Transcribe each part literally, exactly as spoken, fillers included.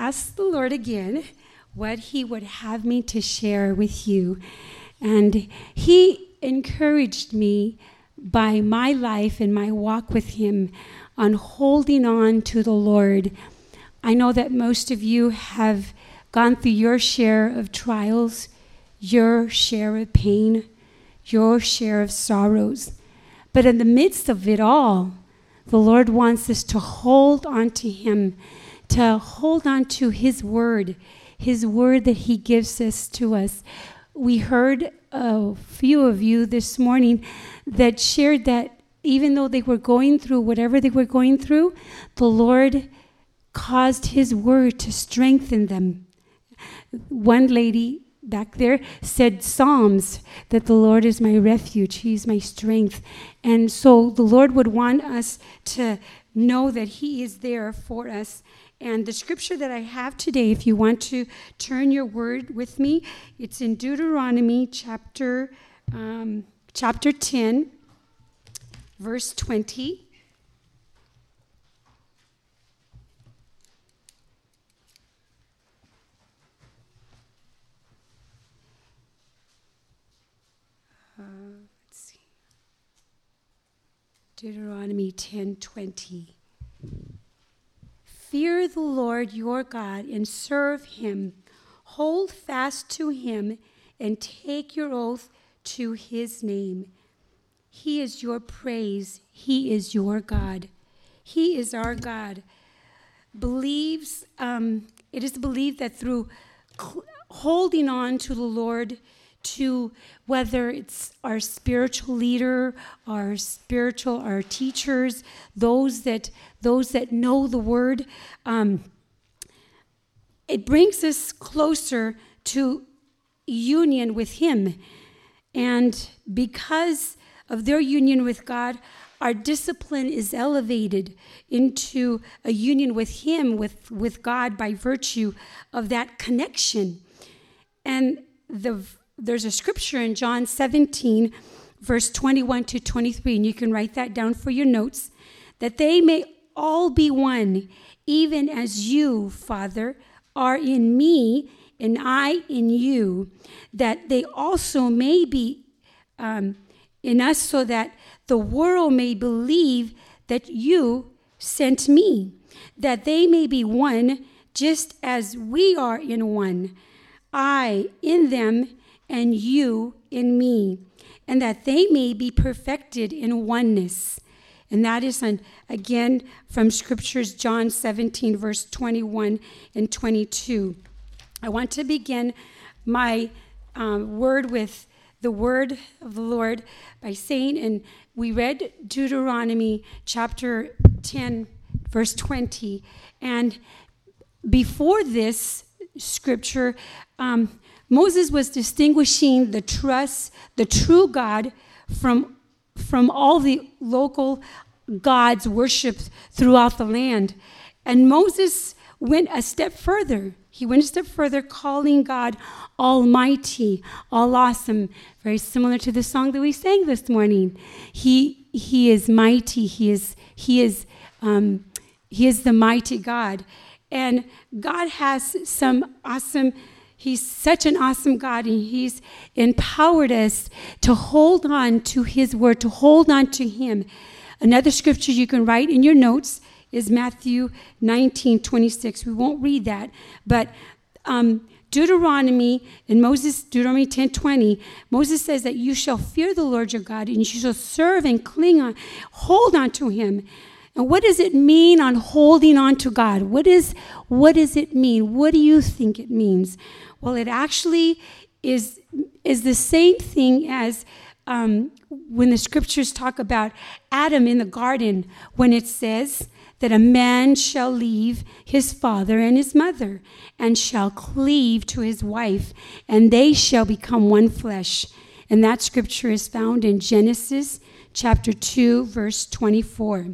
asked the Lord again what he would have me to share with you. And he encouraged me by my life and my walk with him on holding on to the Lord. I know that most of you have gone through your share of trials, your share of pain, your share of sorrows. But in the midst of it all, the Lord wants us to hold on to him, to hold on to his word, his word that he gives us to us. We heard a few of you this morning that shared that even though they were going through whatever they were going through, the Lord caused his word to strengthen them. One lady back there said Psalms, that the Lord is my refuge, he's my strength. And so the Lord would want us to know that he is there for us. And the scripture that I have today, if you want to turn your word with me, it's in Deuteronomy chapter um, chapter ten, verse twenty. Uh, let's see. Deuteronomy ten twenty. Fear the Lord your God and serve him. Hold fast to him and take your oath to his name. He is your praise. He is your God. He is our God. Believes, um, it is believed that through cl- holding on to the Lord, to whether it's our spiritual leader, our spiritual, our teachers, those that those that know the word, um, it brings us closer to union with him. And because of their union with God, our discipline is elevated into a union with him, with, with God, by virtue of that connection. And the There's a scripture in John seventeen, verse twenty-one to twenty-three, and you can write that down for your notes, that they may all be one, even as you, Father, are in me, and I in you, that they also may be um, in us, so that the world may believe that you sent me, that they may be one, just as we are in one, I in them, and you in me, and that they may be perfected in oneness. And that is, an, again, from Scriptures, John seventeen, verse twenty-one and twenty-two. I want to begin my um, word with the word of the Lord by saying, and we read Deuteronomy chapter ten, verse twenty, and before this scripture, um, Moses was distinguishing the trust, the true God from, from all the local gods worshipped throughout the land. And Moses went a step further. He went a step further, calling God Almighty, All Awesome, very similar to the song that we sang this morning. He He is mighty. He is He is um, He is the mighty God, and God has some awesome. He's such an awesome God, and he's empowered us to hold on to his word, to hold on to him. Another scripture you can write in your notes is Matthew nineteen twenty-six. We won't read that, but um, Deuteronomy, in Moses, Deuteronomy ten twenty, Moses says that you shall fear the Lord your God, and you shall serve and cling on, hold on to him. And what does it mean on holding on to God? What is, what does it mean? What do you think it means? Well, it actually is, is the same thing as um, when the scriptures talk about Adam in the garden, when it says that a man shall leave his father and his mother and shall cleave to his wife, and they shall become one flesh. And that scripture is found in Genesis chapter two, verse twenty-four.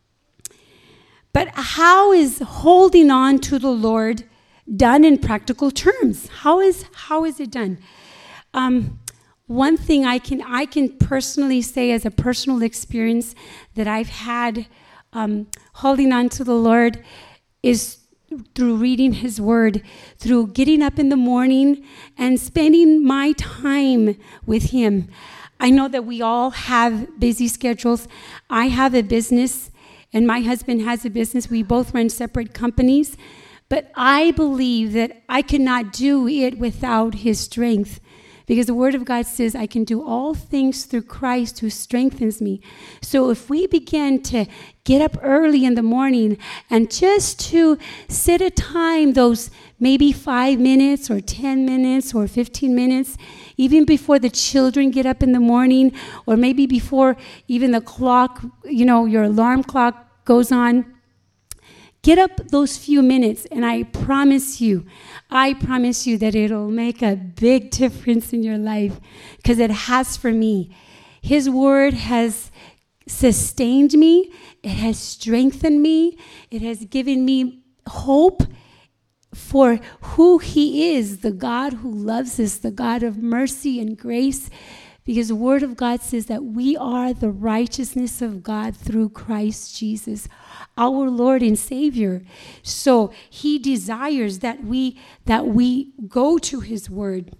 But how is holding on to the Lord done in practical terms? How is how is it done? Um, one thing I can I can personally say as a personal experience that I've had um, holding on to the Lord is through reading his word, through getting up in the morning and spending my time with him. I know that we all have busy schedules. I have a business, and my husband has a business. We both run separate companies. But I believe that I cannot do it without his strength, because the Word of God says I can do all things through Christ who strengthens me. So if we begin to get up early in the morning and just to set a time, those maybe five minutes or ten minutes or fifteen minutes, even before the children get up in the morning, or maybe before even the clock, you know, your alarm clock goes on, get up those few minutes, and I promise you, I promise you that it'll make a big difference in your life, because it has for me. His word has sustained me. It has strengthened me. It has given me hope for who he is, the God who loves us, the God of mercy and grace, because the Word of God says that we are the righteousness of God through Christ Jesus, our Lord and Savior. So he desires that we that we go to his word.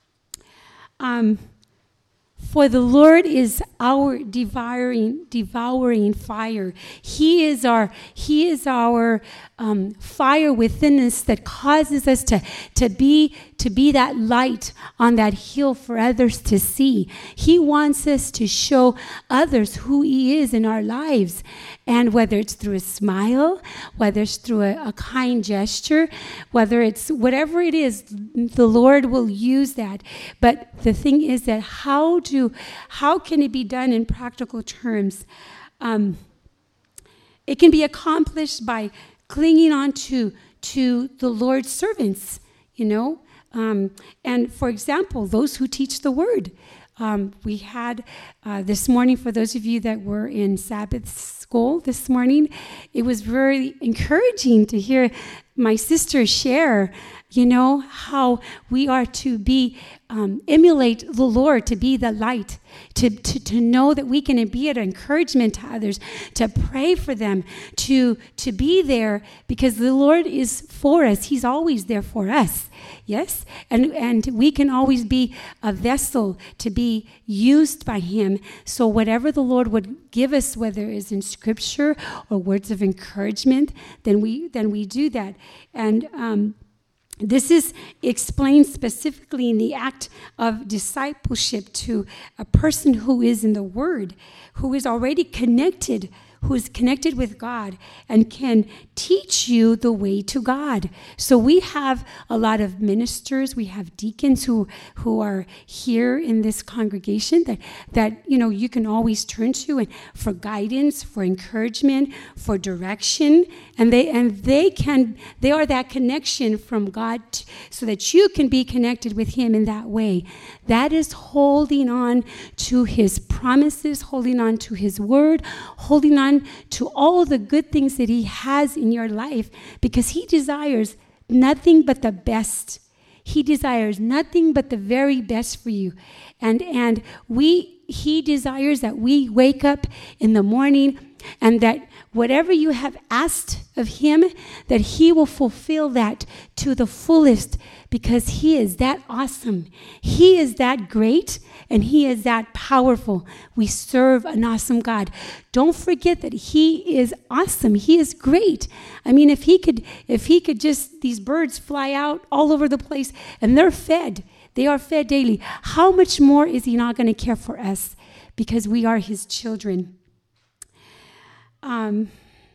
Um, for the Lord is our devouring, devouring fire. He is our, he is our um, fire within us that causes us to, to be to be that light on that hill for others to see. He wants us to show others who he is in our lives. And whether it's through a smile, whether it's through a, a kind gesture, whether it's whatever it is, the Lord will use that. But the thing is that how do, how can it be done in practical terms? Um, it can be accomplished by clinging on to, to the Lord's servants, you know. Um, and for example, those who teach the word. Um, we had uh, this morning, for those of you that were in Sabbath school this morning, it was very encouraging to hear my sister share, you know, how we are to be, um, emulate the Lord, to be the light, to, to, to know that we can be an encouragement to others, to pray for them, to, to be there, because the Lord is for us. He's always there for us. Yes? And and we can always be a vessel to be used by him. So whatever the Lord would give us, whether it's in scripture or words of encouragement, then we then we do that. And um, this is explained specifically in the act of discipleship to a person who is in the Word, who is already connected, who is connected with God and can teach you the way to God. So we have a lot of ministers, we have deacons who who are here in this congregation that, that you know, you can always turn to and for guidance, for encouragement, for direction, and they and they can they are that connection from God to, so that you can be connected with him in that way. That is holding on to his promises, holding on to his word, holding on to all the good things that he has in your life, because he desires nothing but the best. He desires nothing but the very best for you. And and we he desires that we wake up in the morning and that whatever you have asked of him, that he will fulfill that to the fullest, because he is that awesome. He is that great, and he is that powerful. We serve an awesome God. Don't forget that he is awesome. He is great. I mean, if he could, if he could just, these birds fly out all over the place and they're fed. They are fed daily. How much more is he not going to care for us, because we are his children? Um,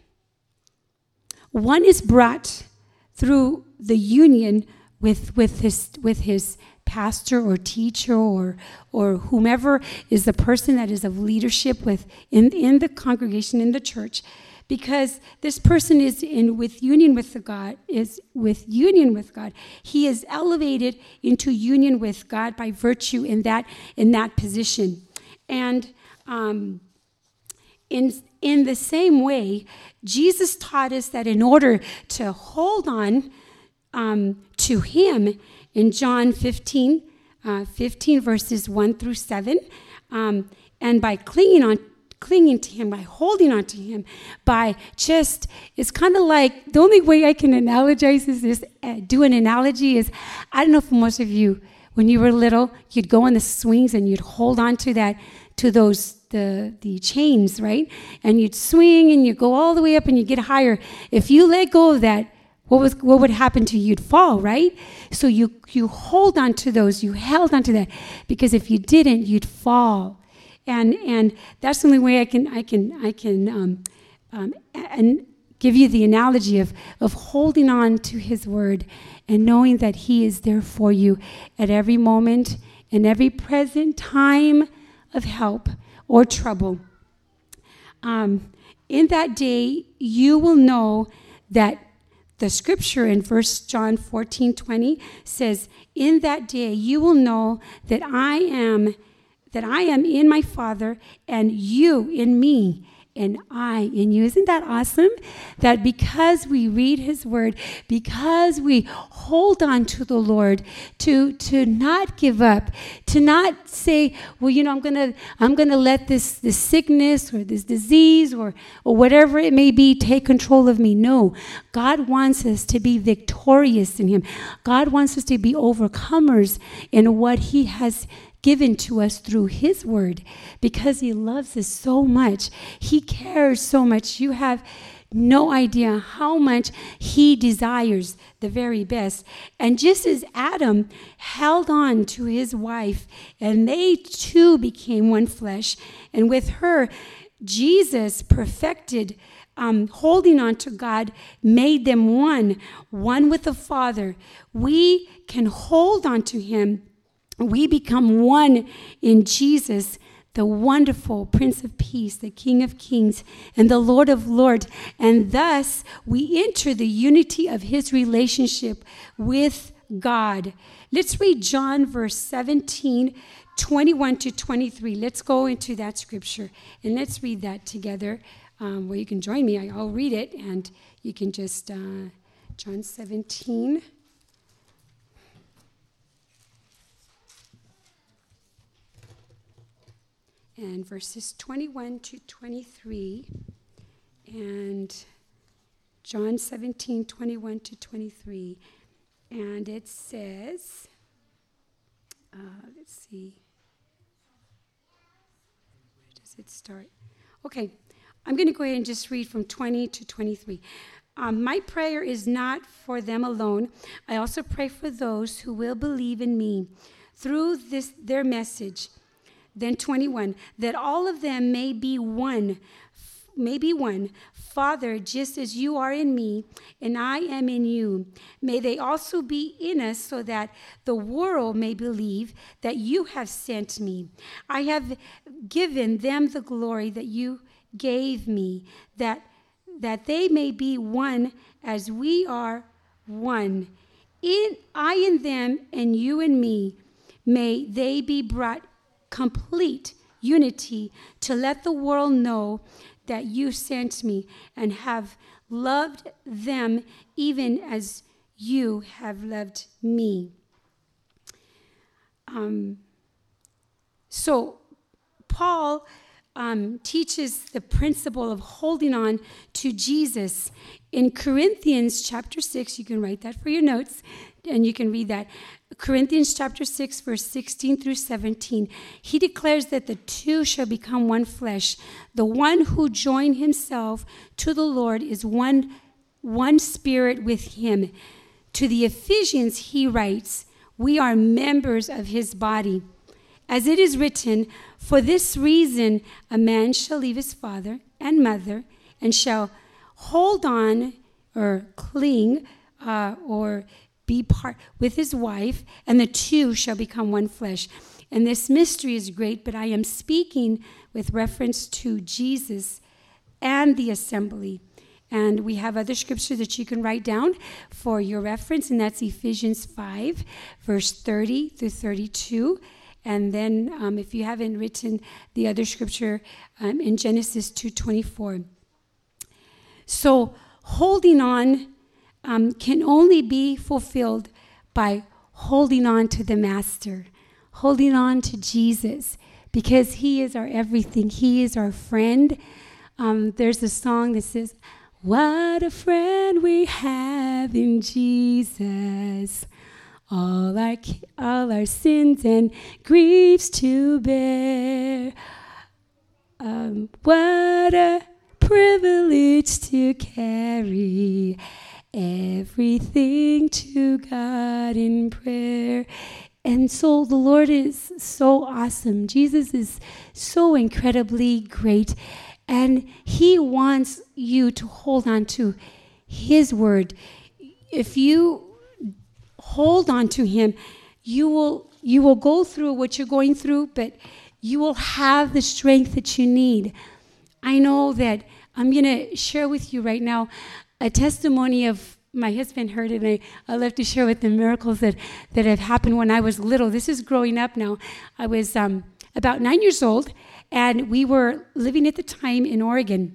one is brought through the union with with his with his pastor or teacher or or whomever is the person that is of leadership with in in the congregation, in the church, because this person is in with union with the God is with union with God. He is elevated into union with God by virtue in that in that position, and um, in in the same way, Jesus taught us that in order to hold on um, to him, in John fifteen, uh, fifteen verses one through seven, um, and by clinging on clinging to him, by holding on to him, by just, it's kind of like, the only way I can analogize is this, uh, do an analogy is, I don't know if most of you, when you were little, you'd go on the swings and you'd hold on to that, to those, the the chains, right? And you'd swing and you go all the way up and you get higher. If you let go of that, what was what would happen to you? You'd fall, right? So you you hold on to those, you held on to that, because if you didn't, you'd fall. And and that's the only way I can I can I can um, um, and give you the analogy of of holding on to His word and knowing that He is there for you at every moment, in every present time of help or trouble. Um, in that day, you will know that the scripture in First John fourteen twenty says, "In that day you will know that I am that I am in my Father, and you in me, and I in you." Isn't that awesome? That because we read His word, because we hold on to the Lord, to to not give up, to not say, well, you know, I'm gonna I'm gonna let this this sickness or this disease or or whatever it may be take control of me. No, God wants us to be victorious in Him. God wants us to be overcomers in what He has given to us through His word, because He loves us so much. He cares so much. You have no idea how much He desires the very best. And just as Adam held on to his wife, and they too became one flesh, and with her, Jesus perfected Um, holding on to God, made them one, one with the Father. We can hold on to Him. We become one in Jesus, the wonderful Prince of Peace, the King of Kings, and the Lord of Lords. And thus, we enter the unity of His relationship with God. Let's read John verse seventeen, twenty-one to twenty-three. Let's go into that scripture, and let's read that together. Um, well, you can join me. I'll read it, and you can just, uh, John seventeen. And verses twenty-one to twenty-three, and John seventeen, twenty-one to twenty-three, and it says, uh, let's see, where does it start? Okay, I'm going to go ahead and just read from twenty to twenty-three. Um, my prayer is not for them alone. I also pray for those who will believe in me through this their message. Then twenty-one, that all of them may be one, may be one. Father, just as you are in me, and I am in you, may they also be in us, so that the world may believe that you have sent me. I have given them the glory that you gave me, that that they may be one as we are one. In I in them, and you in me, may they be brought complete unity, to let the world know that you sent me and have loved them even as you have loved me. Um, so Paul um, teaches the principle of holding on to Jesus. In Corinthians chapter six, you can write that for your notes, and you can read that. Corinthians chapter six, verse sixteen through seventeen, he declares that the two shall become one flesh. The one who joined himself to the Lord is one, one spirit with him. To the Ephesians, he writes, we are members of his body. As it is written, for this reason a man shall leave his father and mother and shall hold on or cling uh, or be part with his wife, and the two shall become one flesh. And this mystery is great, but I am speaking with reference to Jesus and the assembly. And we have other scripture that you can write down for your reference, and that's Ephesians five, verse thirty through thirty-two. And then um, if you haven't written the other scripture um, in Genesis two twenty-four. So holding on Um, can only be fulfilled by holding on to the Master, holding on to Jesus, because he is our everything. He is our friend. Um, there's a song that says, what a friend we have in Jesus. All our, all our sins and griefs to bear. Um, what a privilege to carry everything to God in prayer. And so the Lord is so awesome. Jesus is so incredibly great. And he wants you to hold on to his word. If you hold on to him, you will you will go through what you're going through, but you will have the strength that you need. I know that I'm going to share with you right now a testimony of my husband heard it, and I, I love to share with the miracles that, that have happened when I was little. This is growing up now. I was um, about nine years old, and we were living at the time in Oregon.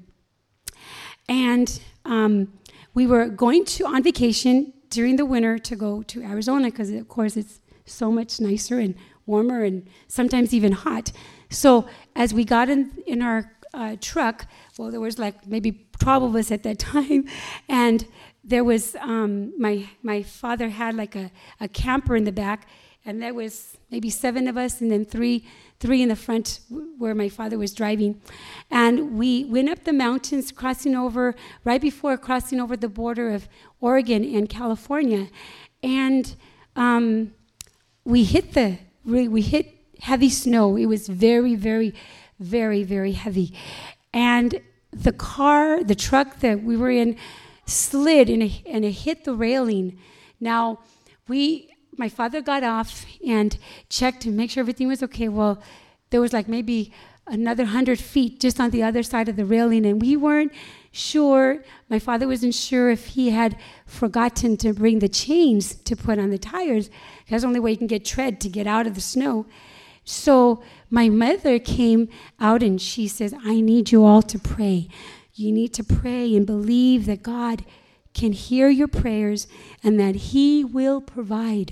And um, we were going to on vacation during the winter to go to Arizona because, of course, it's so much nicer and warmer and sometimes even hot. So as we got in, in our uh, truck, well, there was like maybe twelve of us at that time, and there was, um, my my father had like a, a camper in the back, and there was maybe seven of us, and then three three in the front w- where my father was driving. And we went up the mountains, crossing over, right before crossing over the border of Oregon and California. And um, we hit the, we, we hit heavy snow. It was very, very, very, very heavy. And the car, the truck that we were in, slid and it, and it hit the railing. Now, we, my father got off and checked to make sure everything was okay. Well, there was like maybe another hundred feet just on the other side of the railing, and we weren't sure. My father wasn't sure if he had forgotten to bring the chains to put on the tires. That's the only way you can get tread to get out of the snow. So my mother came out and she says, I need you all to pray. You need to pray and believe that God can hear your prayers and that he will provide.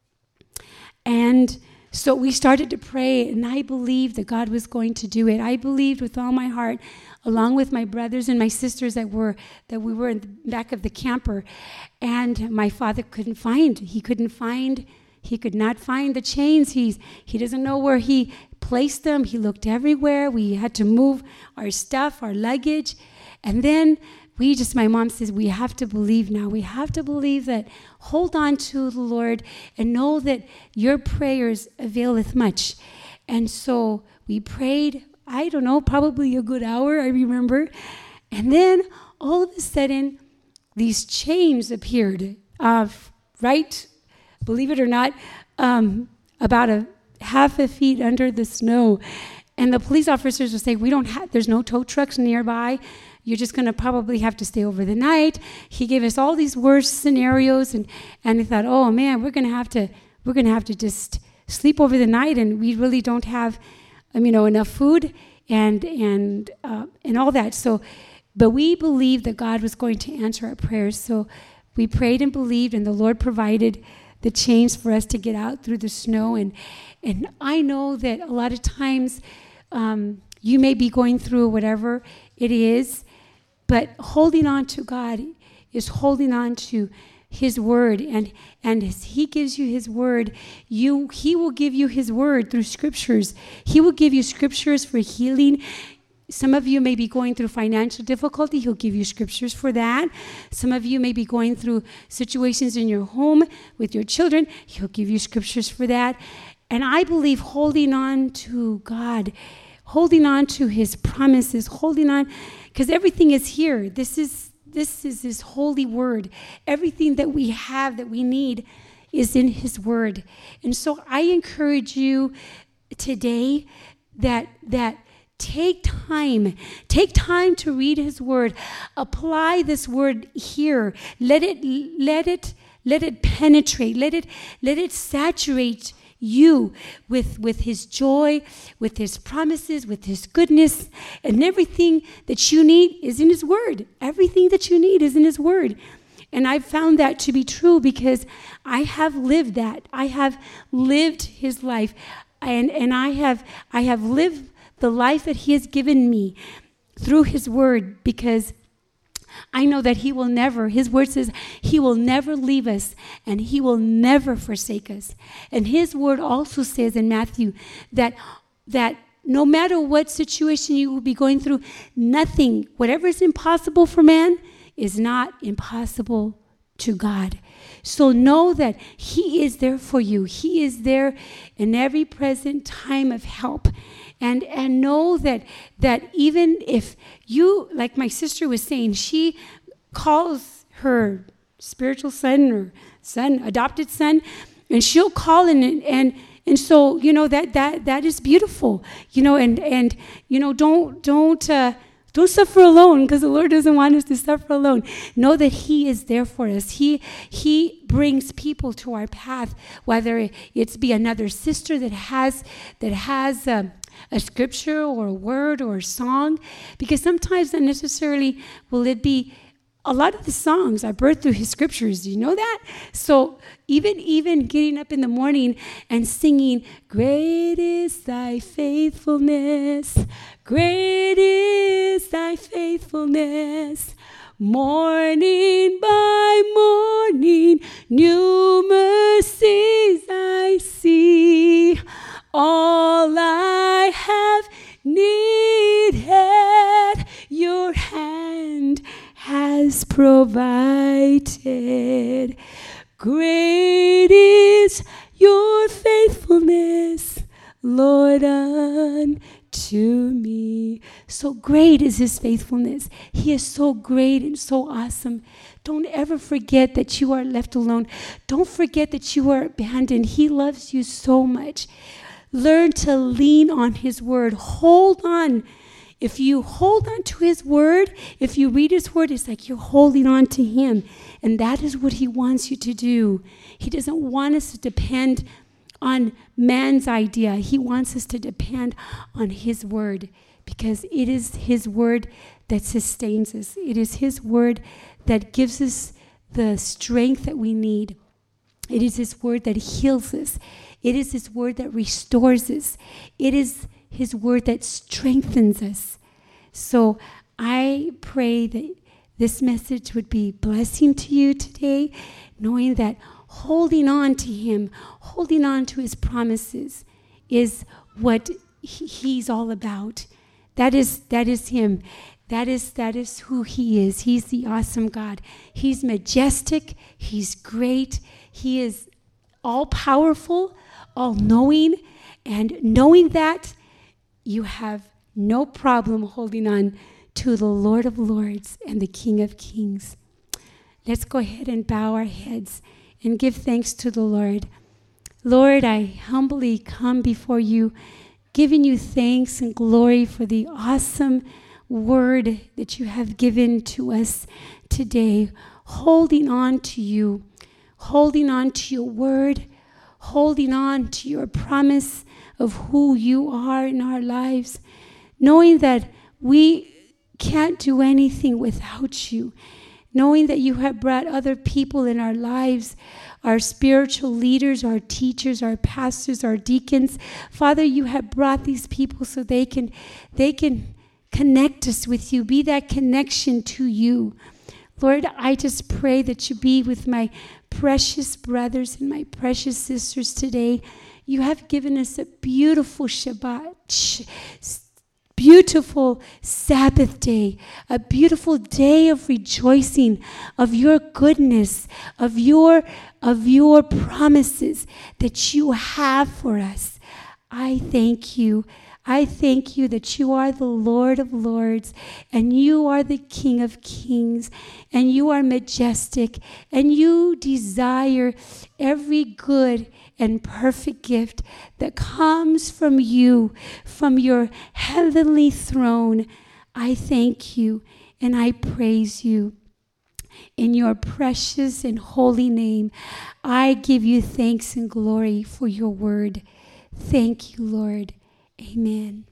And so we started to pray, and I believed that God was going to do it. I believed with all my heart, along with my brothers and my sisters that were that we were in the back of the camper. And my father couldn't find, he couldn't find, he could not find the chains. He's, he doesn't know where he placed them. He looked everywhere. We had to move our stuff, our luggage. And then we just, my mom says, we have to believe now. We have to believe that, hold on to the Lord and know that your prayers availeth much. And so we prayed, I don't know, probably a good hour, I remember. And then all of a sudden, these chains appeared, uh, right, believe it or not, um, about a half a feet under the snow. And the police officers would say, we don't have, there's no tow trucks nearby. You're just going to probably have to stay over the night. He gave us all these worst scenarios, and, and I thought, oh man, we're going to have to, we're going to have to just sleep over the night, and we really don't have, um, you know, enough food and and uh, and all that. So, but we believed that God was going to answer our prayers. So we prayed and believed, and the Lord provided the chains for us to get out through the snow. And and I know that a lot of times um, you may be going through whatever it is, but holding on to God is holding on to his word. And, and as he gives you his word, you he will give you his word through scriptures. He will give you scriptures for healing. Some of you may be going through financial difficulty. He'll give you scriptures for that. Some of you may be going through situations in your home with your children. He'll give you scriptures for that. And I believe holding on to God, holding on to his promises, holding on, because everything is here. This is this is his holy word. Everything that we have, that we need, is in his word. And so I encourage you today that that take time. Take time to read his word. Apply this word here. Let it let it let it penetrate. Let it let it saturate you with, with his joy, with his promises, with his goodness, and everything that you need is in his word. Everything that you need is in his word. And I've found that to be true because I have lived that. I have lived his life. and and I have I have lived the life that he has given me through his word, because I know that he will never, his word says he will never leave us and he will never forsake us. And his word also says in Matthew that that no matter what situation you will be going through, nothing, whatever is impossible for man is not impossible to God. So know that he is there for you. He is there in every present time of help. And and know that that even if you, like my sister was saying, she calls her spiritual son or son, adopted son, and she'll call in and and and so, you know, that that that is beautiful. You know, and and you know, don't don't uh Don't suffer alone, because the Lord doesn't want us to suffer alone. Know that he is there for us. He he brings people to our path, whether it's be another sister that has that has um, a scripture or a word or a song, because sometimes not necessarily will it be. A lot of the songs are birthed through his scriptures. Do you know that? So even even getting up in the morning and singing, "Great is thy faithfulness, great is thy faithfulness, morning by morning, new mercies I see, all I have needed, your hand has provided. Great is your faithfulness, Lord, unto me." So great is his faithfulness. He is so great and so awesome. Don't ever forget that you are left alone. Don't forget that you are abandoned. He loves you so much. Learn to lean on his word. Hold on. If you hold on to his word, if you read his word, it's like you're holding on to him. And that is what he wants you to do. He doesn't want us to depend on man's idea. He wants us to depend on his word, because it is his word that sustains us. It is his word that gives us the strength that we need. It is his word that heals us. It is his word that restores us. It is his word that strengthens us. So I pray that this message would be blessing to you today, knowing that holding on to him, holding on to his promises is what he, he's all about. That is that is him. That is that is who he is. He's the awesome God. He's majestic. He's great. He is all powerful, all knowing, and knowing that, you have no problem holding on to the Lord of Lords and the King of Kings. Let's go ahead and bow our heads and give thanks to the Lord. Lord, I humbly come before you, giving you thanks and glory for the awesome word that you have given to us today. Holding on to you, holding on to your word, holding on to your promise of who you are in our lives, knowing that we can't do anything without you, knowing that you have brought other people in our lives, our spiritual leaders, our teachers, our pastors, our deacons. Father, you have brought these people so they can, they can connect us with you, be that connection to you. Lord, I just pray that you be with my precious brothers and my precious sisters today. You have given us a beautiful Shabbat, beautiful Sabbath day, a beautiful day of rejoicing, of your goodness, of your, of your promises that you have for us. I thank you. I thank you that you are the Lord of Lords, and you are the King of Kings, and you are majestic, and you desire every good and perfect gift that comes from you, from your heavenly throne. I thank you and I praise you. In your precious and holy name, I give you thanks and glory for your word. Thank you, Lord. Amen.